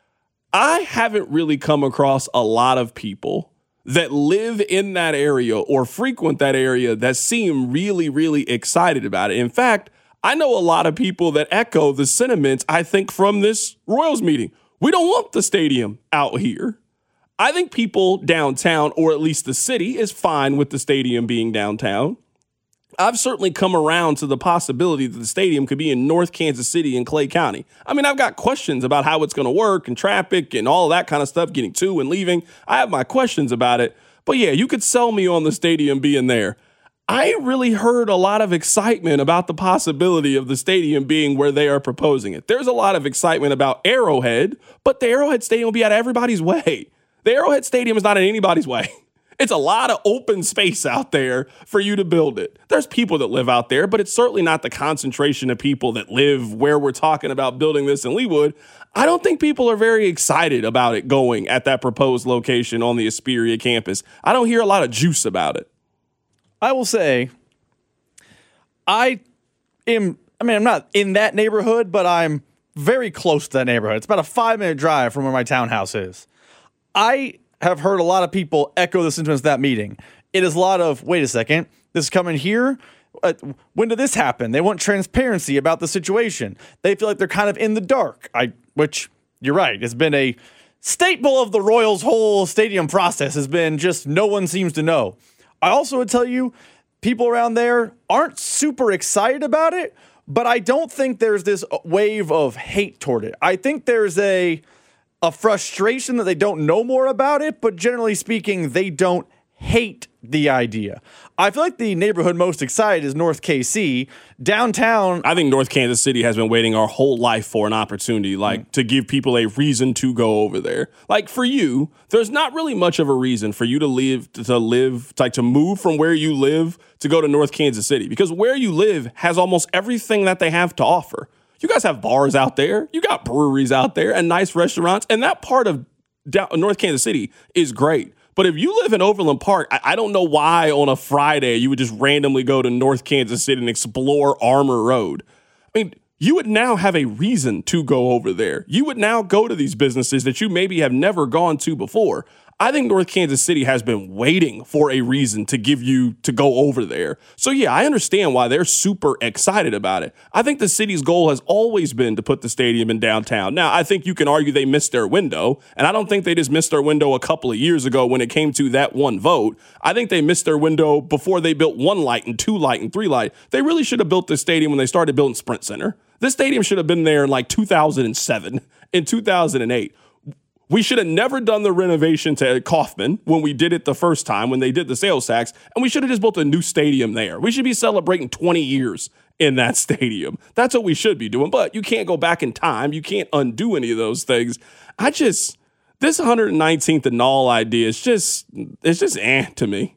Speaker 9: I haven't really come across a lot of people that live in that area or frequent that area that seem really, really excited about it. In fact, I know a lot of people that echo the sentiments, I think, from this Royals meeting. We don't want the stadium out here. I think people downtown, or at least the city, is fine with the stadium being downtown. I've certainly come around to the possibility that the stadium could be in North Kansas City and Clay County. I mean, I've got questions about how it's going to work and traffic and all that kind of stuff, getting to and leaving. I have my questions about it. But yeah, you could sell me on the stadium being there. I ain't really heard a lot of excitement about the possibility of the stadium being where they are proposing it. There's a lot of excitement about Arrowhead, but the Arrowhead Stadium will be out of everybody's way. The Arrowhead Stadium is not in anybody's way. It's a lot of open space out there for you to build it. There's people that live out there, but it's certainly not the concentration of people that live where we're talking about building this in Leawood. I don't think people are very excited about it going at that proposed location on the Hesperia campus. I don't hear a lot of juice about it.
Speaker 14: I will say, I am, I mean, I'm not in that neighborhood, but I'm very close to that neighborhood. It's about a five minute drive from where my townhouse is. I have heard a lot of people echo the sentiments of that meeting. It is a lot of, wait a second, this is coming here? Uh, when did this happen? They want transparency about the situation. They feel like they're kind of in the dark, I, which, you're right, it's been a staple of the Royals' whole stadium process has been just no one seems to know. I also would tell you, people around there aren't super excited about it, but I don't think there's this wave of hate toward it. I think there's a a frustration that they don't know more about it, but generally speaking, they don't hate the idea. I feel like the neighborhood most excited is North K C. Downtown,
Speaker 9: I think North Kansas City has been waiting our whole life for an opportunity, like mm-hmm. to give people a reason to go over there. Like for you, there's not really much of a reason for you to live, to live, like to move from where you live to go to North Kansas City, because where you live has almost everything that they have to offer. You guys have bars out there, you got breweries out there, and nice restaurants, and that part of down, North Kansas City is great. But if you live in Overland Park, I, I don't know why on a Friday you would just randomly go to North Kansas City and explore Armour Road. I mean, you would now have a reason to go over there. You would now go to these businesses that you maybe have never gone to before. I think North Kansas City has been waiting for a reason to give you to go over there. So, yeah, I understand why they're super excited about it. I think the city's goal has always been to put the stadium in downtown. Now, I think you can argue they missed their window, and I don't think they just missed their window a couple of years ago when it came to that one vote. I think they missed their window before they built one light and two light and three light. They really should have built this stadium when they started building Sprint Center. This stadium should have been there in like two thousand seven, in two thousand eight. We should have never done the renovation to Kauffman when we did it the first time, when they did the sales tax, and we should have just built a new stadium there. We should be celebrating twenty years in that stadium. That's what we should be doing, but you can't go back in time. You can't undo any of those things. I just, this one hundred nineteenth and all idea is just, it's just eh to me.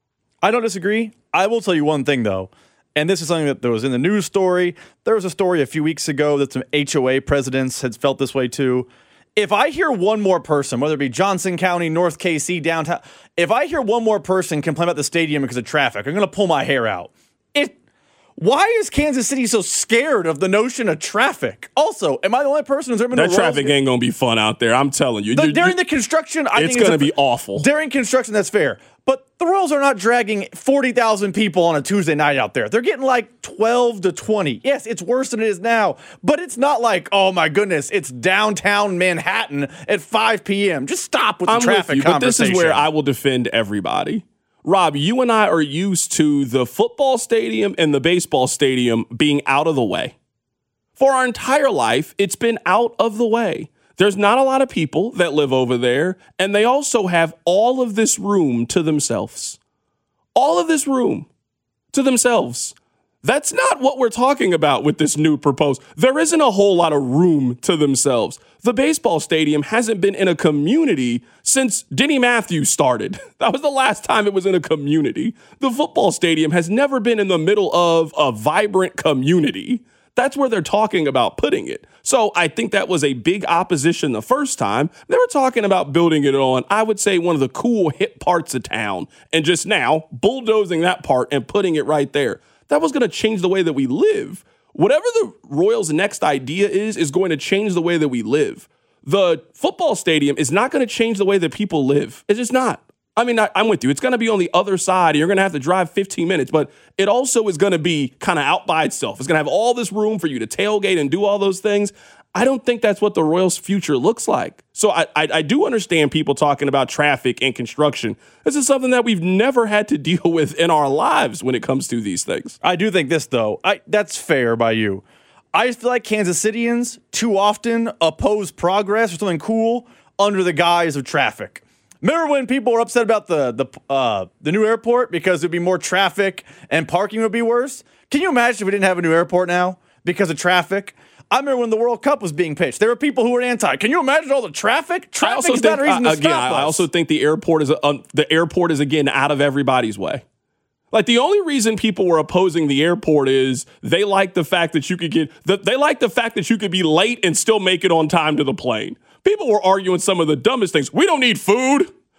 Speaker 14: I don't disagree. I will tell you one thing, though, and this is something that was in the news story. There was a story a few weeks ago that some H O A presidents had felt this way too. If I hear one more person, whether it be Johnson County, North K C, downtown, if I hear one more person complain about the stadium because of traffic, I'm going to pull my hair out. It. Why is Kansas City so scared of the notion of traffic? Also, am I the only person who's ever been
Speaker 9: that
Speaker 14: to
Speaker 9: traffic ain't going to be fun out there. I'm telling you.
Speaker 14: The,
Speaker 9: you
Speaker 14: during
Speaker 9: you,
Speaker 14: the construction, I
Speaker 9: it's
Speaker 14: think
Speaker 9: going to be awful.
Speaker 14: During construction, that's fair. But the Royals are not dragging forty thousand people on a Tuesday night out there. They're getting like twelve to twenty. Yes, it's worse than it is now, but it's not like, oh my goodness, it's downtown Manhattan at five p.m. Just stop with the
Speaker 9: I'm
Speaker 14: traffic
Speaker 9: with you,
Speaker 14: conversation.
Speaker 9: But this is where I will defend everybody. Rob, you and I are used to the football stadium and the baseball stadium being out of the way. For our entire life, it's been out of the way. There's not a lot of people that live over there, and they also have all of this room to themselves. All of this room to themselves. That's not what we're talking about with this new proposal. There isn't a whole lot of room to themselves. The baseball stadium hasn't been in a community since Denny Matthews started. That was the last time it was in a community. The football stadium has never been in the middle of a vibrant community. That's where they're talking about putting it. So I think that was a big opposition the first time. They were talking about building it on, I would say, one of the cool hip parts of town, and just now bulldozing that part and putting it right there. That was going to change the way that we live. Whatever the Royals' next idea is, is going to change the way that we live. The football stadium is not going to change the way that people live. It's just not. I mean, I, I'm with you. It's going to be on the other side. You're going to have to drive fifteen minutes, but it also is going to be kind of out by itself. It's going to have all this room for you to tailgate and do all those things. I don't think that's what the Royals' future looks like. So I, I, I do understand people talking about traffic and construction. This is something that we've never had to deal with in our lives when it comes to these things.
Speaker 14: I do think this, though. I, that's fair by you. I just feel like Kansas Cityans too often oppose progress or something cool under the guise of traffic. Remember when people were upset about the the uh, the new airport because there'd be more traffic and parking would be worse? Can you imagine if we didn't have a new airport now because of traffic? I remember when the World Cup was being pitched. There were people who were anti. Can you imagine all the traffic? Traffic is not a reason to
Speaker 9: again,
Speaker 14: stop us.
Speaker 9: I also think the airport is uh, the airport is again out of everybody's way. Like the only reason people were opposing the airport is they like the fact that you could get the, they like the fact that you could be late and still make it on time to the plane. People were arguing some of the dumbest things. We don't need food.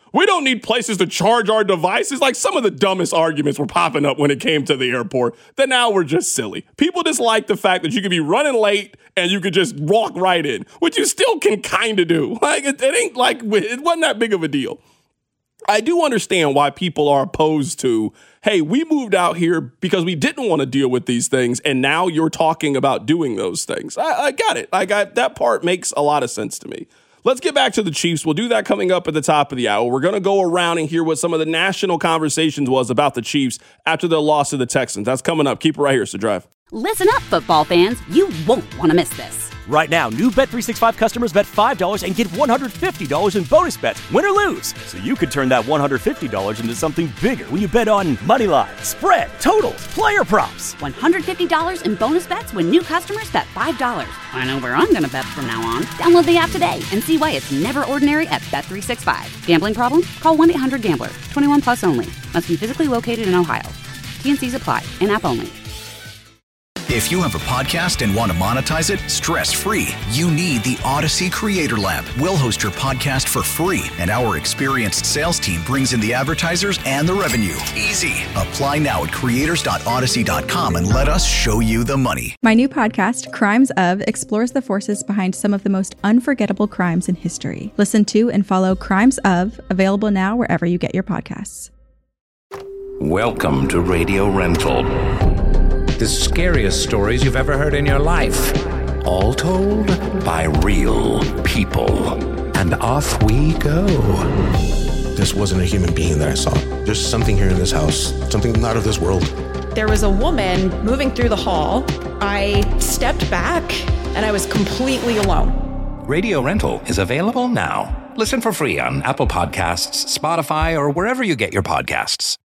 Speaker 9: We don't need places to charge our devices. Like, some of the dumbest arguments were popping up when it came to the airport that now we're just silly. People just like the fact that you could be running late and you could just walk right in, which you still can kind of do. Like, it, it ain't like, it wasn't that big of a deal. I do understand why people are opposed to, hey, we moved out here because we didn't want to deal with these things, and now you're talking about doing those things. I, I got it. I got that part makes a lot of sense to me. Let's get back to the Chiefs. We'll do that coming up at the top of the hour. We're going to go around and hear what some of the national conversations was about the Chiefs after their loss to the Texans. That's coming up. Keep it right here. So drive.
Speaker 1: Listen up, football fans. You won't want to miss this.
Speaker 2: Right now, new Bet three sixty-five customers bet five dollars and get one hundred fifty dollars in bonus bets, win or lose. So you could turn that one hundred fifty dollars into something bigger when you bet on money line, spread, totals, player props.
Speaker 1: one hundred fifty dollars in bonus bets when new customers bet five dollars. I know where I'm going to bet from now on. Download the app today and see why it's never ordinary at Bet three sixty-five. Gambling problem? Call one eight hundred gambler. twenty-one plus only. Must be physically located in Ohio. T and C's apply. In-app only.
Speaker 3: If you have a podcast and want to monetize it stress-free, you need the Odyssey Creator Lab. We'll host your podcast for free, and our experienced sales team brings in the advertisers and the revenue. Easy. Apply now at creators dot odyssey dot com and let us show you the money.
Speaker 4: My new podcast, Crimes Of, explores the forces behind some of the most unforgettable crimes in history. Listen to and follow Crimes Of, available now wherever you get your podcasts.
Speaker 11: Welcome to Radio Rental. The scariest stories you've ever heard in your life. All told by real people. And off we go.
Speaker 12: This wasn't a human being that I saw. There's something here in this house, something not of this world.
Speaker 13: There was a woman moving through the hall. I stepped back and I was completely alone.
Speaker 11: Radio Rental is available now. Listen for free on Apple Podcasts, Spotify, or wherever you get your podcasts.